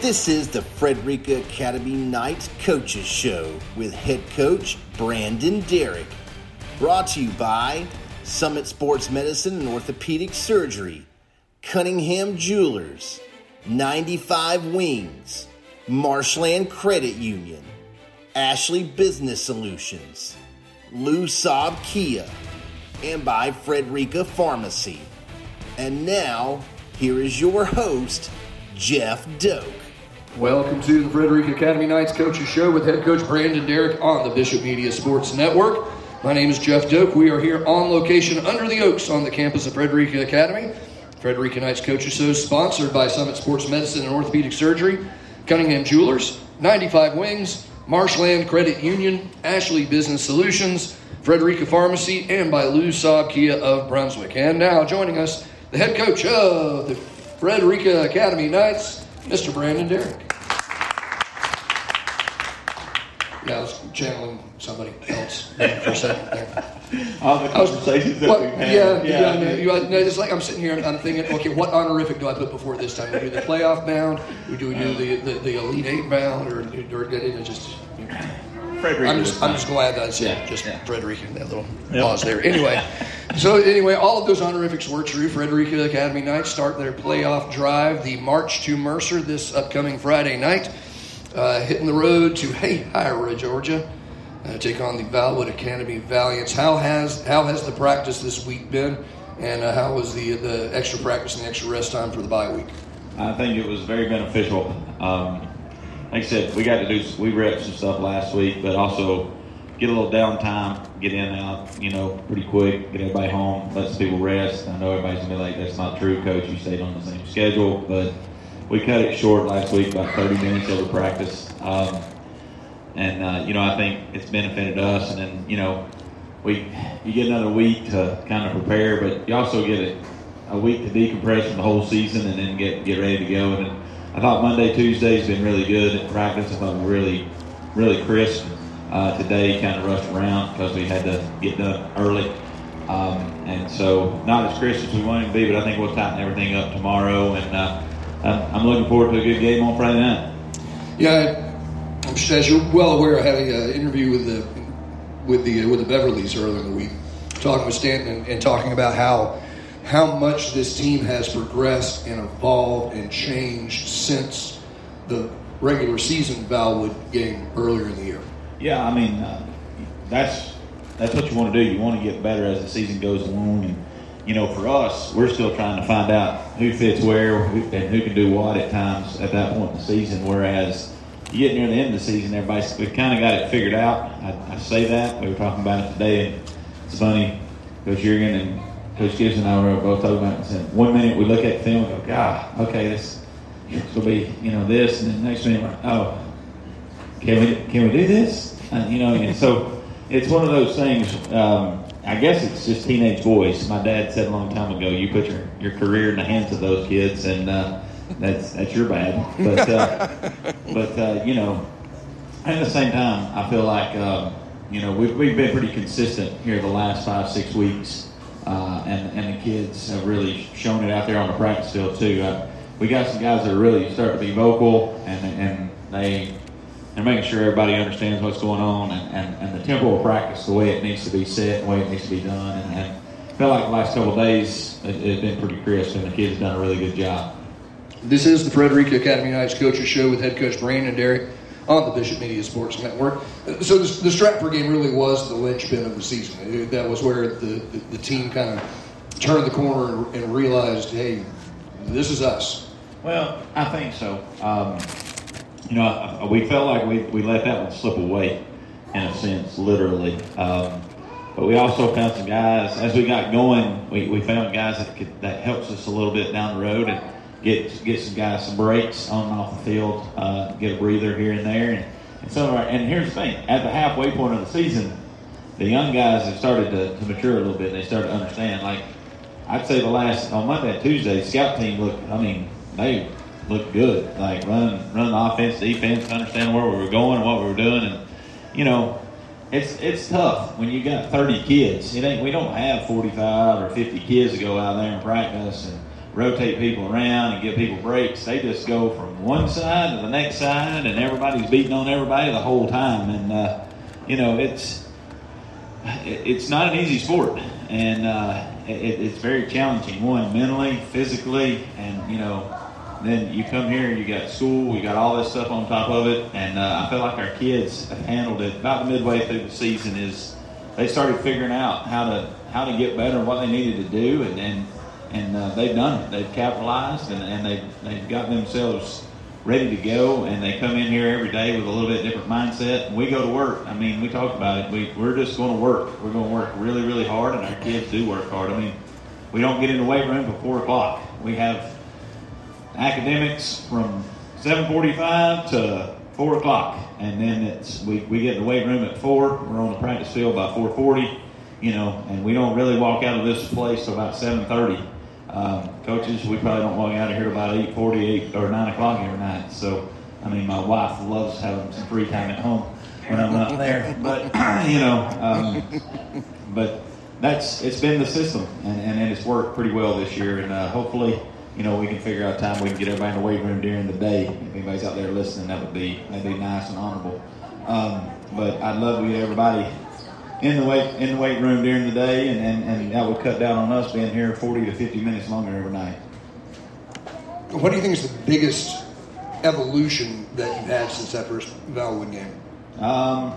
This is the Frederica Academy Knights Coaches Show with head coach Brandon Derrick. Brought to you by Summit Sports Medicine and Orthopedic Surgery, Cunningham Jewelers, 95 Wings, Marshland Credit Union, Ashley Business Solutions, Lou Saab Kia, and by Frederica Pharmacy. And now, here is your host, Jeff Doak. Welcome to the Frederica Academy Knights Coaches Show with head coach Brandon Derrick on the Bishop Media Sports Network. My name is Jeff Doak. We are here on location under the Oaks on the campus of Frederica Academy. Frederica Knights Coaches Show is sponsored by Summit Sports Medicine and Orthopedic Surgery, Cunningham Jewelers, 95 Wings, Marshland Credit Union, Ashley Business Solutions, Frederica Pharmacy, and by Lou Saab Kia of Brunswick. And now joining us, the head coach of the Frederica Academy Knights, Mr. Brandon Derrick. Yeah, I was channeling somebody else for a second there. All the conversations that we've had. It's like I'm sitting here and I'm thinking, okay, what honorific do I put before this time? Do we do the playoff bound? Do we do the Elite Eight bound? Or just... Frederica. I'm just glad that I said Frederica, that little pause there. Anyway, all of those honorifics were true. Frederica Academy Knights start their playoff drive, the March to Mercer, this upcoming Friday night. Hitting the road to Ira, Georgia, take on the Valwood Academy Valiants. How has the practice this week been, and how was the extra practice and the extra rest time for the bye week? I think it was very beneficial. Like I said, we repped some stuff last week, but also get a little downtime, get in and out, pretty quick, get everybody home, let some people rest. I know everybody's going to be like, that's not true, Coach. You stayed on the same schedule, but we cut it short last week, about 30 minutes over practice. I think it's benefited us. And then, you get another week to kind of prepare, but you also get a week to decompress from the whole season and then get ready to go. And then I thought Monday, Tuesday's been really good at practice. I thought we were really, really crisp. Today kind of rushed around because we had to get done early. And so not as crisp as we wanted to be, but I think we'll tighten everything up tomorrow. And I'm looking forward to a good game on Friday night. Yeah, as you're well aware, I had an interview with the Beverleys earlier in the week, talking with Stanton and talking about how much this team has progressed and evolved and changed since the regular season Valwood game earlier in the year. Yeah, I mean, that's what you want to do. You want to get better as the season goes along. And, for us, we're still trying to find out who fits where and who can do what at times at that point in the season. Whereas you get near the end of the season, we've kind of got it figured out. I say that. We were talking about it today. And it's funny, Coach Jurgen and Coach Gibson and I were both talking about it. And said, 1 minute we look at the film and go, God, okay, this will be, this. And then the next minute we're like, oh, can we do this? And so it's one of those things. I guess it's just teenage boys. My dad said a long time ago, you put your career in the hands of those kids, and that's your bad. But at the same time, I feel like we've been pretty consistent here the last 5-6 weeks, and the kids have really shown it out there on the practice field too. We got some guys that are really starting to be vocal, and they're making sure everybody understands what's going on and the tempo of practice, the way it needs to be set, the way it needs to be done. And I feel like the last couple of days it's been pretty crisp, and the kids have done a really good job. This is the Frederica Academy Knights Coaches Show with head coach Brandon Derrick on the Bishop Media Sports Network. So the Stratford game really was the linchpin of the season. That was where the team kind of turned the corner and realized, hey, this is us. Well, I think so. We felt like we let that one slip away, in a sense, literally. But we also found some guys, as we got going, we found guys that helps us a little bit down the road and get some guys some breaks on and off the field, get a breather here and there. And here's the thing, at the halfway point of the season, the young guys have started to mature a little bit. They started to understand. Like, I'd say on Monday and Tuesday, the scout team they looked good, like running the offense, defense, understanding where we were going and what we were doing. And, it's tough when you got 30 kids. We don't have 45 or 50 kids to go out there and practice and rotate people around and give people breaks. They just go from one side to the next side, and everybody's beating on everybody the whole time. And it's not an easy sport, and it's very challenging. One, mentally, physically, and then you come here, you got school, you got all this stuff on top of it, and I feel like our kids have handled it about the midway through the season. Is they started figuring out how to get better and what they needed to do, and they've done it. They've capitalized, and they've got themselves ready to go, and they come in here every day with a little bit different mindset. And we go to work. I mean, we talked about it. We're just going to work. We're going to work really, really hard, and our kids do work hard. I mean, we don't get in the weight room till 4 o'clock. We have academics from 7:45 to 4 o'clock, and then we get in the weight room at 4. We're on the practice field by 4:40, and we don't really walk out of this place till about 7:30. Coaches, we probably don't walk out of here about 8:40 or 9 o'clock every night. So, I mean, my wife loves having some free time at home when I'm not there. But, but it's been the system, and it's worked pretty well this year. And hopefully, we can figure out time we can get everybody in the weight room during the day. If anybody's out there listening, that'd be nice and honorable. But I'd love to get everybody in the weight room during the day, and that would cut down on us being here 40 to 50 minutes longer every night. What do you think is the biggest evolution that you've had since that first Valwood game? I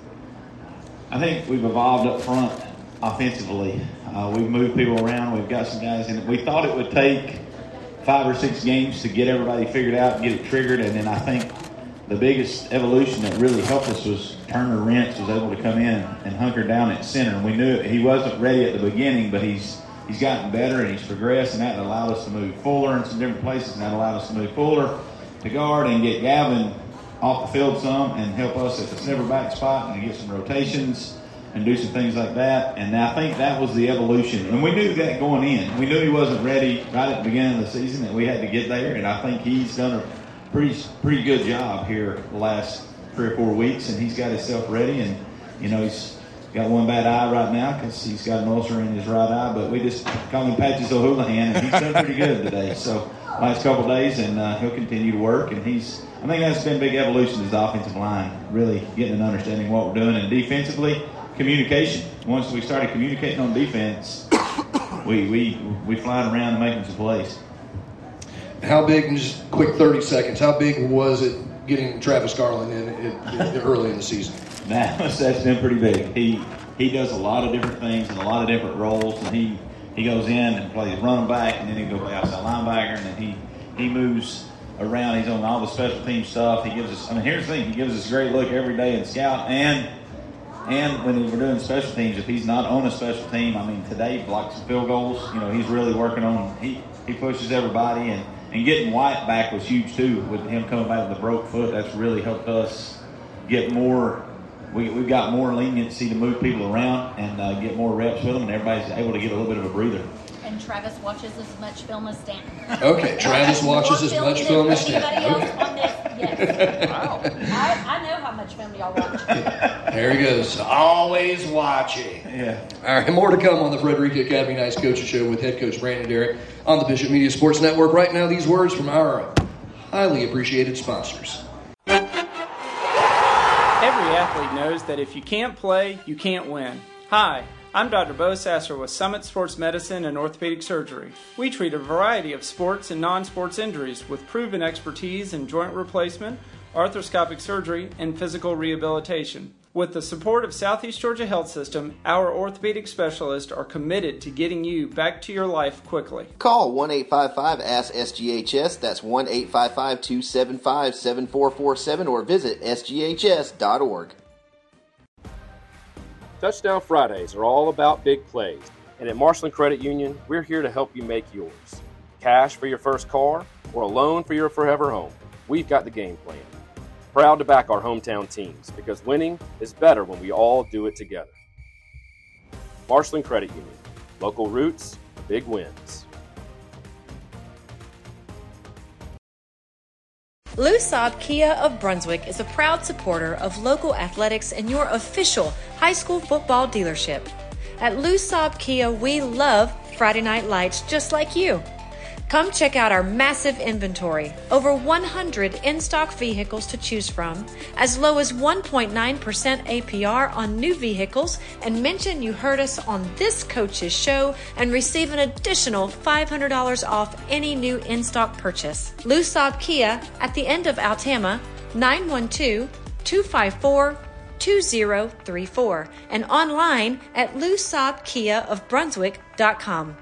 think we've evolved up front offensively. We've moved people around. We've got some guys in. We thought it would take 5 or 6 games to get everybody figured out and get it triggered, and then I think the biggest evolution that really helped us was Turner Rentz was able to come in and hunker down at center. And we knew he wasn't ready at the beginning, but he's gotten better and he's progressed, and that allowed us to move Fuller in some different places, and that allowed us to move Fuller to guard and get Gavin off the field some and help us at the center back spot and get some rotations and do some things like that. And I think that was the evolution. And we knew that going in. We knew he wasn't ready right at the beginning of the season, and we had to get there. And I think he's done a pretty good job here the last 3 or 4 weeks, and he's got himself ready. And, he's got one bad eye right now because he's got an ulcer in his right eye, but we just call him Patches O'Houlihan, and he's done pretty good today. So last couple of days, and he'll continue to work. And I think that's been a big evolution is the offensive line, really getting an understanding of what we're doing. And defensively, communication. Once we started communicating on defense, we flying around and making some plays. How big, in just quick 30 seconds, how big was it getting Travis Garland in early in the season? That's been pretty big. He does a lot of different things and a lot of different roles, and he goes in and plays running back, and then he goes play outside linebacker, and then he moves around. He's on all the special team stuff. He gives us, here's the thing, he gives us a great look every day in scout, and when we're doing special teams, if he's not on a special team, today he blocked some field goals. He's really working on, he pushes everybody, and getting White back was huge too. With him coming back with a broke foot, that's really helped us get more. We've got more leniency to move people around and get more reps with them, and everybody's able to get a little bit of a breather. And Travis watches as much film as Stanton. Okay, Travis watches as much film as Stanton. Anybody else on this? Yes. Wow. I know how much film y'all watch. There he goes. Always watching. Yeah. All right, more to come on the Frederica Academy Nights Coaches Show with head coach Brandon Derrick on the Bishop Media Sports Network. Right now, these words from our highly appreciated sponsors. Every athlete knows that if you can't play, you can't win. Hi, I'm Dr. Bo Sasser with Summit Sports Medicine and Orthopedic Surgery. We treat a variety of sports and non-sports injuries with proven expertise in joint replacement, arthroscopic surgery, and physical rehabilitation. With the support of Southeast Georgia Health System, our orthopedic specialists are committed to getting you back to your life quickly. Call 1-855-ASK-SGHS. That's 1-855-275-7447 or visit sghs.org. Touchdown Fridays are all about big plays, and at Marshland Credit Union, we're here to help you make yours. Cash for your first car or a loan for your forever home, we've got the game plan. Proud to back our hometown teams because winning is better when we all do it together. Marshland Credit Union, local roots, big wins. Lou Saab Kia of Brunswick is a proud supporter of local athletics and your official high school football dealership. At Lou Saab Kia, we love Friday Night Lights just like you. Come check out our massive inventory, over 100 in-stock vehicles to choose from, as low as 1.9% APR on new vehicles, and mention you heard us on this Coach's Show and receive an additional $500 off any new in-stock purchase. Lou Saab Kia at the end of Altama, 912-254-2034, and online at lousaabkiaofbrunswick.com.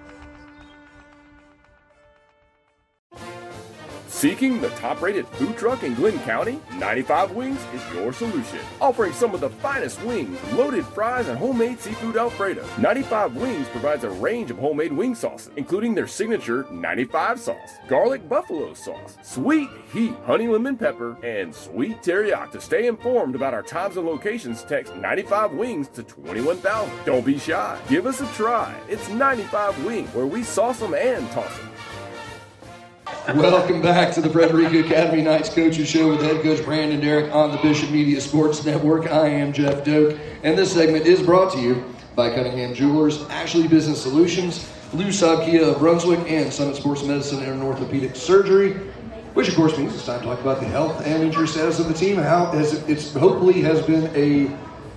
Seeking the top-rated food truck in Glenn County? 95 Wings is your solution. Offering some of the finest wings, loaded fries, and homemade seafood Alfredo. 95 Wings provides a range of homemade wing sauces, including their signature 95 sauce, garlic buffalo sauce, sweet heat honey lemon pepper, and sweet teriyaki. To stay informed about our times and locations, text 95 Wings to 21,000. Don't be shy. Give us a try. It's 95 Wings, where we sauce them and toss them. Welcome back to the Frederica Academy Knights Coaches Show with head coach Brandon Derrick on the Bishop Media Sports Network. I am Jeff Doak, and this segment is brought to you by Cunningham Jewelers, Ashley Business Solutions, Lou Saab Kia of Brunswick, and Summit Sports Medicine and Orthopedic Surgery, which of course means it's time to talk about the health and injury status of the team. How it's hopefully has been a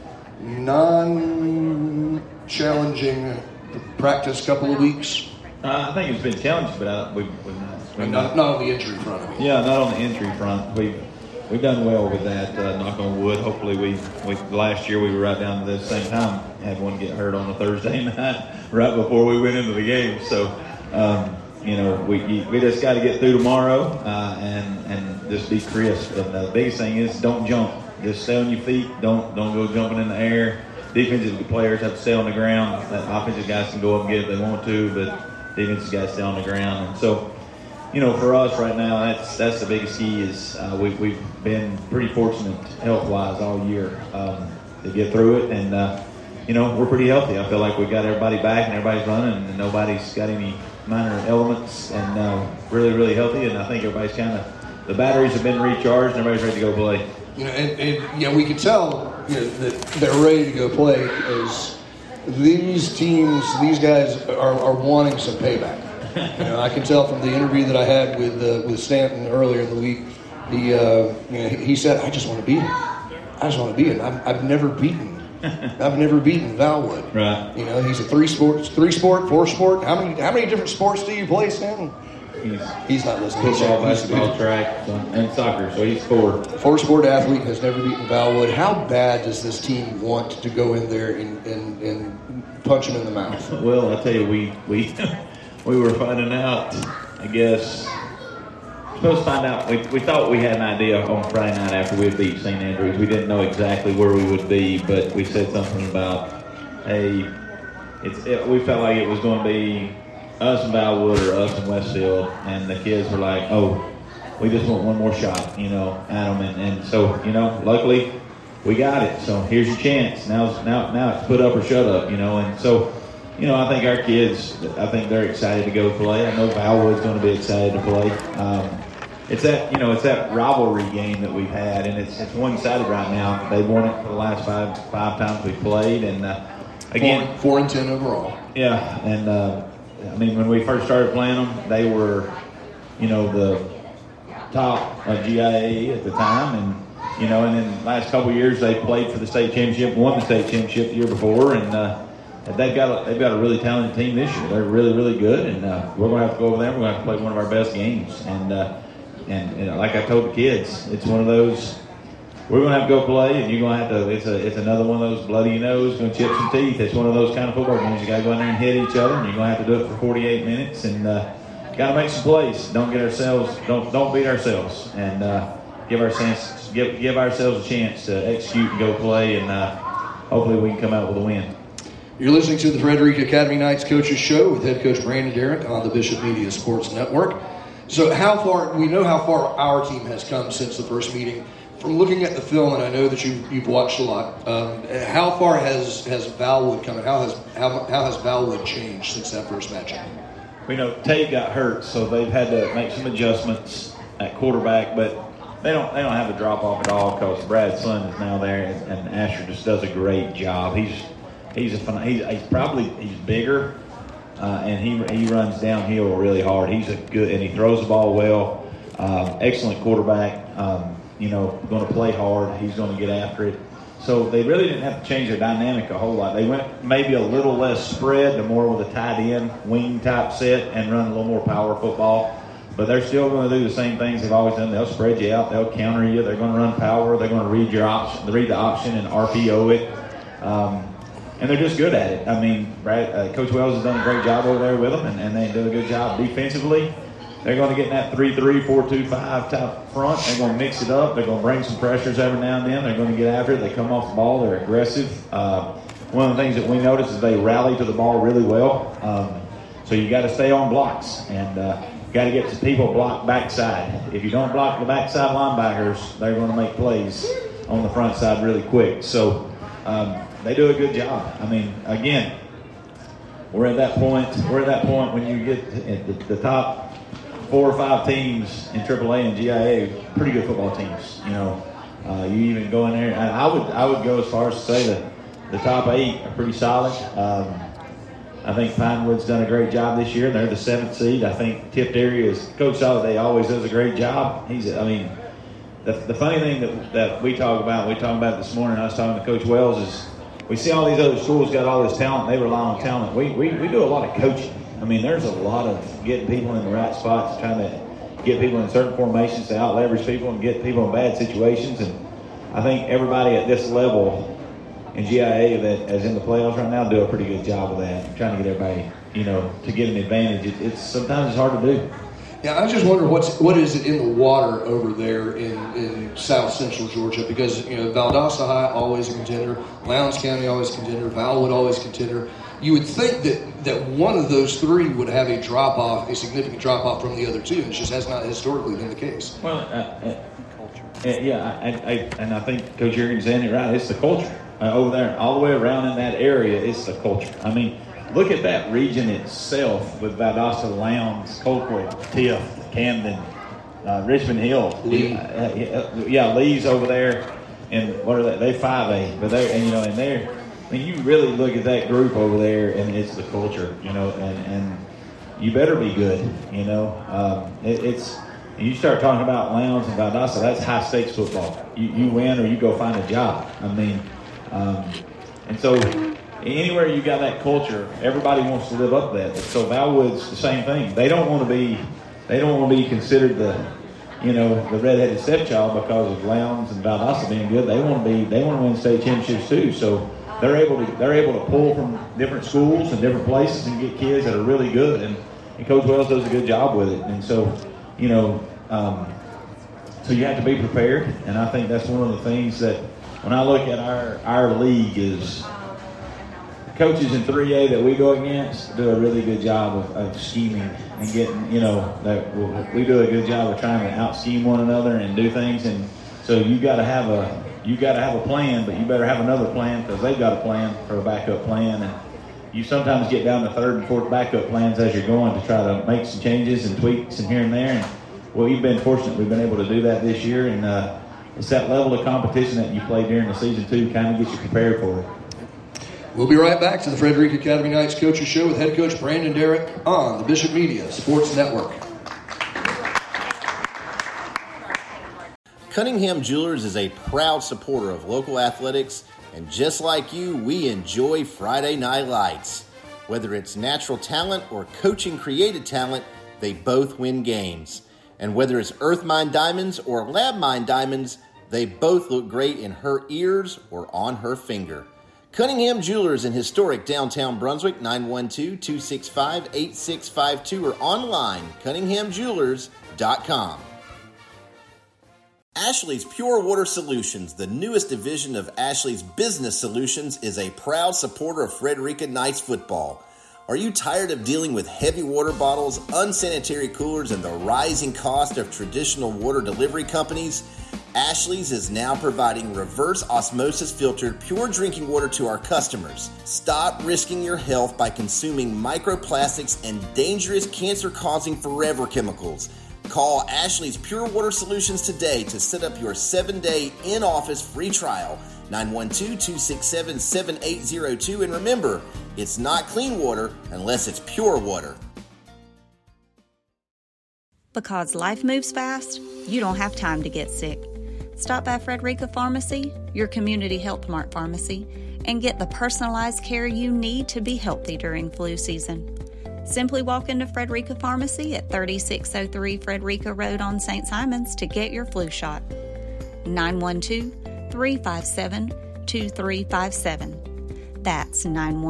non-challenging practice couple of weeks. I think it's been challenging, but we've not on the injury front. Yeah, not on the injury front. We've done well with that. Knock on wood. Hopefully, we last year we were right down to the same time. Had one get hurt on a Thursday night right before we went into the game. So, we just got to get through tomorrow and just be crisp. And the biggest thing is don't jump. Just stay on your feet. Don't go jumping in the air. Defensive players have to stay on the ground. Offensive guys can go up and get it if they want to, but defensive guys stay on the ground. And so, for us right now, that's the biggest key is we've been pretty fortunate health-wise all year to get through it. And, we're pretty healthy. I feel like we got everybody back and everybody's running and nobody's got any minor elements and really, really healthy. And I think everybody's the batteries have been recharged and everybody's ready to go play. And we can tell that they're ready to go play because these guys are wanting some payback. I can tell from the interview that I had with Stanton earlier in the week. He said, "I just want to beat him. I just want to beat him. I've never beaten Valwood. Right. He's a three sport, four sport. How many different sports do you play, Stanton? He's not listening. Football, basketball, track, and soccer. So he's four sport athlete, has never beaten Valwood. How bad does this team want to go in there and punch him in the mouth? Well, I tell you, we were finding out, I guess, supposed to find out. We thought we had an idea on Friday night after we had beat St. Andrews. We didn't know exactly where we would be, but we said something about, hey, we felt like it was going to be us and Valwood or us and Westfield, and the kids were like, oh, we just want one more shot, at them. And so, luckily we got it. So here's your chance. Now it's put up or shut up, and so, I think our kids, they're excited to go play. I know Valwood's going to be excited to play. It's that rivalry game that we've had, and it's one-sided right now. They've won it for the last five times we've played, and again, 4-10 overall. Yeah, and when we first started playing them, they were, the top of GIA at the time, and and then the last couple of years they played for the state championship, won the state championship the year before, and they've got a really talented team this year. They're really, really good, and we're going to have to go over there. We're going to have to play one of our best games, and like I told the kids, it's one of those. We're going to have to go play, and you're going to have to. It's another one of those bloody nose, going to chip some teeth. It's one of those kind of football games. You got to go in there and hit each other, and you're going to have to do it for 48 minutes, and got to make some plays. Don't beat ourselves, and give ourselves a chance to execute and go play, and hopefully we can come out with a win. You're listening to the Frederica Academy Knights Coaches Show with head coach Brandon Derrick on the Bishop Media Sports Network. So we know how far our team has come since the first meeting. From looking at the film, and I know that you've watched a lot, how far has Valwood come, and how has Valwood changed since that first matchup? Tate got hurt, so they've had to make some adjustments at quarterback, but they don't have a drop off at all because Brad's son is now there, and Asher just does a great job. He's bigger. and he runs downhill really hard. He's and he throws the ball well. Excellent quarterback. Going to play hard. He's going to get after it. So they really didn't have to change their dynamic a whole lot. They went maybe a little less spread, to more with a tight end wing type set, and run a little more power football. But they're still going to do the same things they've always done. They'll spread you out. They'll counter you. They're going to run power. They're going to read the option and RPO it. And they're just good at it. I mean, Coach Wells has done a great job over there with them, and they do a good job defensively. They're going to get in that 3-3, 4-2-5 type front. They're going to mix it up. They're going to bring some pressures every now and then. They're going to get after it. They come off the ball. They're aggressive. One of the things that we notice is they rally to the ball really well. So you got to stay on blocks, and got to get the people blocked backside. If you don't block the backside linebackers, they're going to make plays on the front side really quick. So they do a good job. I mean, again, we're at that point when you get the top 4 or 5 teams in AAA and GIA, pretty good football teams. You even go in there. I would go as far as to say that the top 8 are pretty solid. I think Pinewood's done a great job this year. They're the 7th seed. I think Tipped Area Coach Soliday always does a great job. The funny thing that we talk about this morning, I was talking to Coach Wells, is we see all these other schools got all this talent. They rely on talent. We do a lot of coaching. I mean, there's a lot of getting people in the right spots, trying to get people in certain formations to out-leverage people and get people in bad situations. And I think everybody at this level in GIA that is in the playoffs right now do a pretty good job of that, trying to get everybody, to get an advantage. Sometimes it's hard to do. Yeah, I just wonder what is it in the water over there in South Central Georgia, because Valdosta High always a contender, Lowndes County always a contender, Valwood always a contender. You would think that one of those 3 would have a significant drop off from the other 2. It just has not historically been the case. Well, and I think Coach Jurgen's saying it right. It's the culture over there, all the way around in that area. It's the culture. I mean, look at that region itself with Valdosta, Lowndes, Colquitt, Tiff, Camden, Richmond Hill. Lee's over there, and what are they? They 5A, but they're. I mean, you really look at that group over there, and it's the culture, and you better be good, It's you start talking about Lowndes and Valdosta, that's high stakes football. You win or you go find a job. I mean, and so anywhere you got that culture, everybody wants to live up to that. So Valwood's the same thing. They don't want to be considered the redheaded stepchild because of Lowndes and Valdosta being good. They want to win state championships too. So they're able to pull from different schools and different places and get kids that are really good, and Coach Wells does a good job with it. And so, so you have to be prepared, and I think that's one of the things that when I look at our league is coaches in 3A that we go against do a really good job of scheming and getting, we do a good job of trying to out-scheme one another and do things, and so you got to have a plan, but you better have another plan because they've got a plan for a backup plan. And you sometimes get down to 3rd and 4th backup plans as you're going to try to make some changes and tweaks and here and there. And we've been fortunate. We've been able to do that this year. And it's that level of competition that you play during the season, too, kind of gets you prepared for it. We'll be right back to the Frederica Academy Knights Coaches Show with head coach Brandon Derrick on the Bishop Media Sports Network. Cunningham Jewelers is a proud supporter of local athletics, and just like you, we enjoy Friday Night Lights. Whether it's natural talent or coaching created talent, they both win games. And whether it's Earth Mine Diamonds or Lab Mine Diamonds, they both look great in her ears or on her finger. Cunningham Jewelers in historic downtown Brunswick, 912-265-8652 or online, cunninghamjewelers.com. Ashley's Pure Water Solutions, the newest division of Ashley's Business Solutions, is a proud supporter of Frederica Knights football. Are you tired of dealing with heavy water bottles, unsanitary coolers, and the rising cost of traditional water delivery companies? Ashley's is now providing reverse osmosis filtered pure drinking water to our customers. Stop risking your health by consuming microplastics and dangerous cancer-causing forever chemicals. Call Ashley's Pure Water Solutions today to set up your 7-day in-office free trial, 912-267-7802. And remember, It's not clean water unless it's pure water. Because life moves fast, you don't have time to get sick. Stop by Frederica Pharmacy, your community health mart pharmacy, and get the personalized care you need to be healthy during flu season. Simply walk into Frederica Pharmacy at 3603 Frederica Road on St. Simons to get your flu shot. 912-357-2357. That's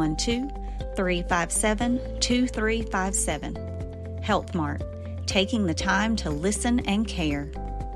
912-357-2357. Health Mart, taking the time to listen and care.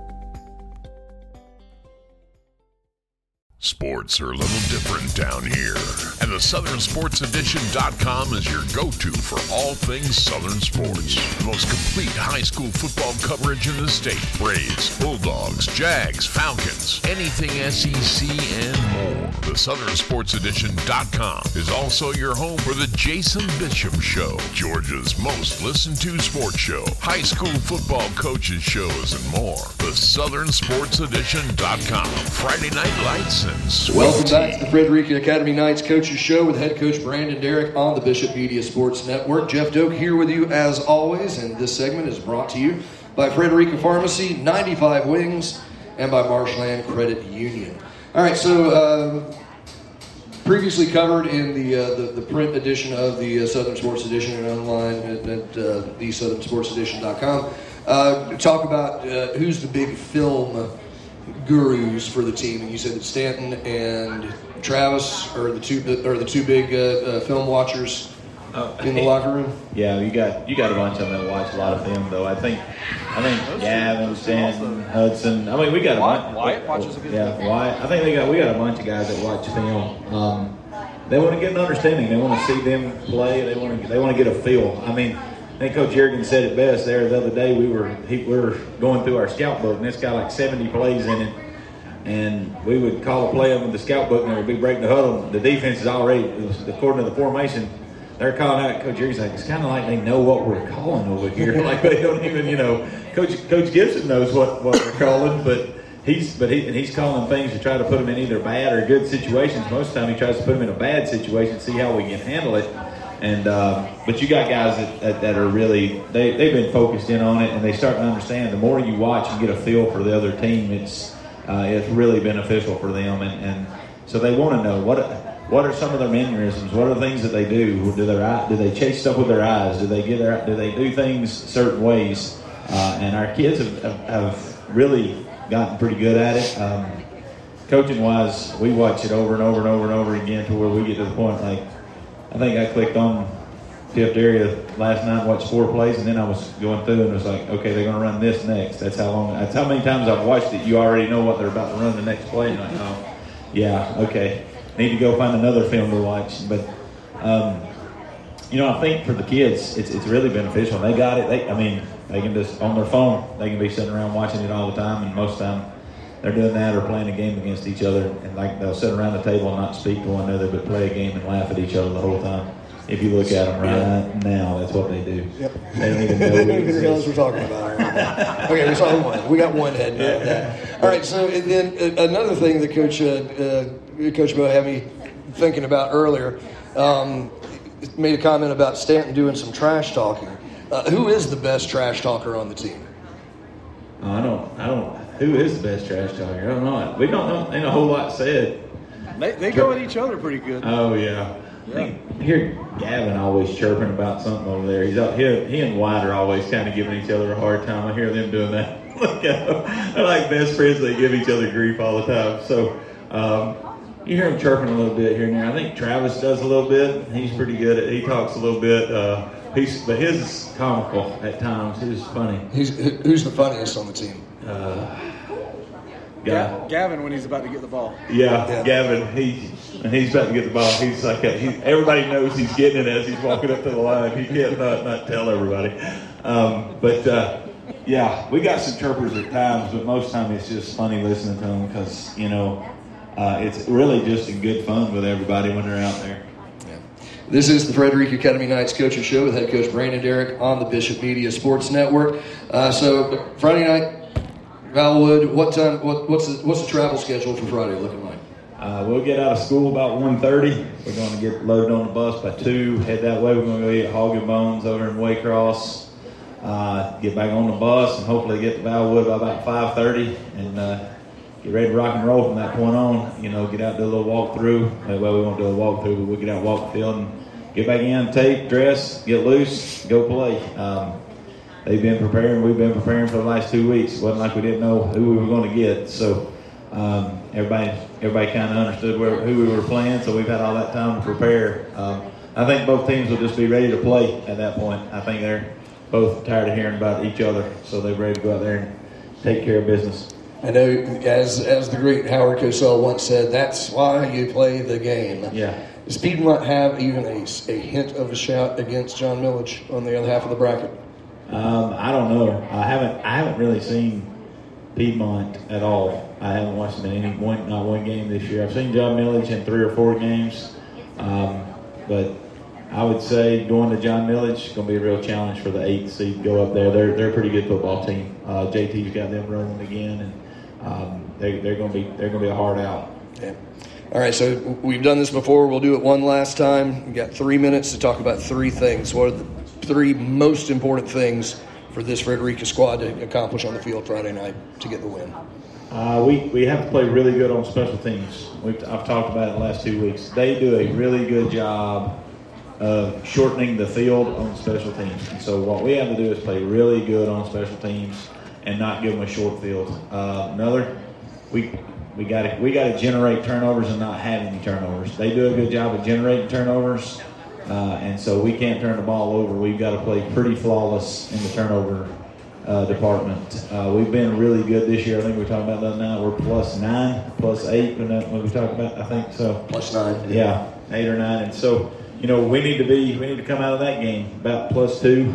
Sports are a little different down here, and the SouthernSportsEdition.com is your go-to for all things Southern sports. The most complete high school football coverage in the state. Braves, Bulldogs, Jags, Falcons, anything SEC and more. The SouthernSportsEdition.com is also your home for the Jason Bishop Show, Georgia's most listened to sports show, high school football coaches shows, and more. The SouthernSportsEdition.com. Friday Night Lights and Welcome back to the Frederica Academy Knights Coaches Show with head coach Brandon Derrick on the Bishop Media Sports Network. Jeff Doak here with you as always, and this segment is brought to you by Frederica Pharmacy, 95 Wings, and by Marshland Credit Union. All right, so previously covered in the print edition of the Southern Sports Edition and online at theSouthernSportsEdition.com, talk about who's the big film gurus for the team, and you said that Stanton and Travis are the two big film watchers in the locker room. Yeah, you got a bunch of them that watch a lot of film, though. I think Gavin, Stanton, Hudson. I mean, we got a bunch. Wyatt watches a good film. Yeah, Wyatt. I think we got a bunch of guys that watch film. They want to get an understanding. They want to see them play. They want to get a feel. I mean, I think Coach Jerrigan said it best there the other day. We were going through our scout book, and it's got like 70 plays in it. And we would call a play up with the scout book, and there would be breaking the huddle. The defense is already, according to the formation, they're calling out. Coach Jerry's like, it's kind of like they know what we're calling over here. Like they don't even, Coach Gibson knows what we're calling, but he's calling things to try to put them in either bad or good situations. Most of the time, he tries to put them in a bad situation, see how we can handle it. And but you got guys that are really they've been focused in on it, and they start to understand. The more you watch and get a feel for the other team, it's really beneficial for them, and so they want to know what are some of their mannerisms, what are the things that they do. Do they chase stuff with their eyes? Do they do things certain ways? And our kids have really gotten pretty good at it. Coaching wise, we watch it over and over and over and over again to where we get to the point like. I think I clicked on Jeff Derrick last night, watched 4 plays, and then I was going through and it was like, okay, they're going to run this next. That's how many times I've watched it. You already know what they're about to run the next play. And I'm like, oh, yeah, okay. Need to go find another film to watch. But, I think for the kids, it's really beneficial. They got it. They can just, on their phone, they can be sitting around watching it all the time, and most of the time, they're doing that or playing a game against each other, and like they'll sit around the table and not speak to one another, but play a game and laugh at each other the whole time. If you look at them right now, that's what they do. Yep. They don't even know what we're talking about. Okay, we saw one. We got one head. Yeah. All right. So and then another thing that Coach Bo had me thinking about earlier, made a comment about Stanton doing some trash talking. Who is the best trash talker on the team? I don't. Who is the best trash talker? I don't know. We don't know. Ain't a whole lot said. They go at each other pretty good. Oh yeah. I hear Gavin always chirping about something over there. He and White are always kind of giving each other a hard time. I hear them doing that. They're like best friends. They give each other grief all the time. So you hear him chirping a little bit here and there. I think Travis does a little bit. He's pretty good at. He talks a little bit. But his is comical at times. His is funny. Who's the funniest on the team? Gavin when he's about to get the ball. Yeah. Gavin. When he's about to get the ball, he's like everybody knows he's getting it as he's walking up to the line. He can't not tell everybody. We got some chirpers at times, but most of the time it's just funny listening to them because it's really just in good fun with everybody when they're out there. This is the Frederica Academy Knights Coaches Show with head coach Brandon Derrick on the Bishop Media Sports Network. So Friday night, Valwood. What time? What's the travel schedule for Friday looking like? We'll get out of school about 1:30. We're going to get loaded on the bus by 2. Head that way. We're going to go eat at Hog and Bones over in Waycross. Get back on the bus and hopefully get to Valwood by about 5:30 and get ready to rock and roll from that point on. Get out, do a little walkthrough. That way we won't do a walkthrough, but we'll get out, walk the field, and get back in, tape, dress, get loose, go play. They've been preparing. We've been preparing for the last 2 weeks. It wasn't like we didn't know who we were going to get. So everybody kind of understood who we were playing. So we've had all that time to prepare. I think both teams will just be ready to play at that point. I think they're both tired of hearing about each other, so they're ready to go out there and take care of business. I know, as the great Howard Cosell once said, that's why you play the game. Yeah. Does Piedmont have even a hint of a shot against John Millage on the other half of the bracket? I don't know. I haven't really seen Piedmont at all. I haven't watched them in not one game this year. I've seen John Millage in 3 or 4 games, but I would say going to John Millage is going to be a real challenge for the 8th seed. Go up there. They're a pretty good football team. JT's got them rolling again, and they're going to be a hard out. Yeah. All right, so we've done this before. We'll do it one last time. We've got 3 minutes to talk about 3 things. What are the 3 most important things for this Frederica squad to accomplish on the field Friday night to get the win? We have to play really good on special teams. I've talked about it the last 2 weeks. They do a really good job of shortening the field on special teams. And so what we have to do is play really good on special teams and not give them a short field. We got to generate turnovers and not have any turnovers. They do a good job of generating turnovers, and so we can't turn the ball over. We've got to play pretty flawless in the turnover department. We've been really good this year. I think we were talking about that now. We're +9, +8 when we talk about. I think so. +9. Yeah, 8 or 9, and so we need to come out of that game about +2,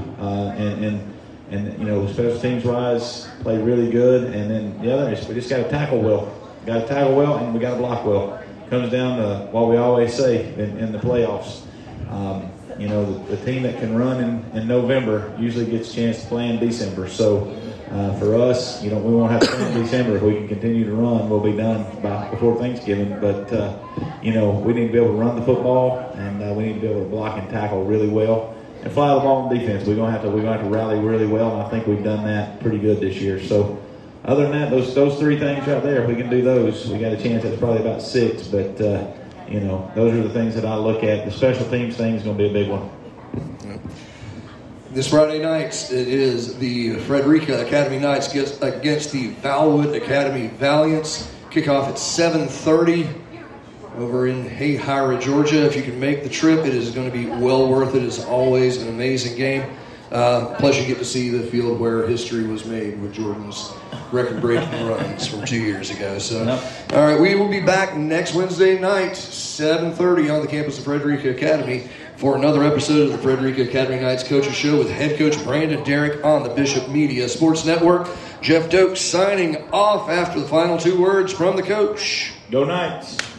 and special teams wise play really good, and then the other is we just got to tackle well. Got to tackle well, and we got to block well. Comes down to what we always say in the playoffs. The team that can run in November usually gets a chance to play in December. So for us, we won't have to play in December. If we can continue to run, we'll be done before Thanksgiving. But we need to be able to run the football, and we need to be able to block and tackle really well and fly the ball on defense. We're gonna have to rally really well, and I think we've done that pretty good this year. So. Other than that, those 3 things right there, if we can do those, we got a chance. It's probably about 6, but those are the things that I look at. The special teams thing is going to be a big one. This Friday night, it is the Frederica Academy Knights against the Valwood Academy Valiants. Kickoff at 7:30 over in Hayhira, Georgia. If you can make the trip, it is going to be well worth it. It's always an amazing game. Plus, you get to see the field where history was made with Jordan's record-breaking runs from 2 years ago. So, all right, we will be back next Wednesday night, 7:30 on the campus of Frederica Academy for another episode of the Frederica Academy Knights Coaches Show with head coach Brandon Derrick on the Bishop Media Sports Network. Jeff Doak signing off after the final 2 words from the coach. Go Knights.